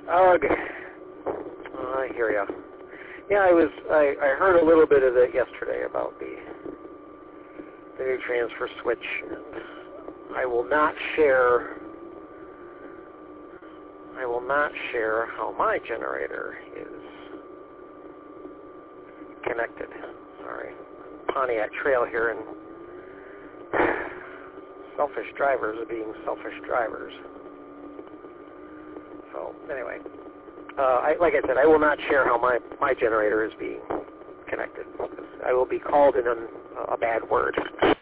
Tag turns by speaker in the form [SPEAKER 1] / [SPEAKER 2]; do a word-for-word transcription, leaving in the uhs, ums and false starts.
[SPEAKER 1] Ugh. Oh, I hear ya. Yeah, I was. I, I heard a little bit of it yesterday about the the new transfer switch, and I will not share. I will not share how my generator is connected. Sorry, Pontiac Trail here, and selfish drivers are being selfish drivers. So anyway, uh, I, like I said, I will not share how my, my generator is being connected. I will be called in a, a bad word.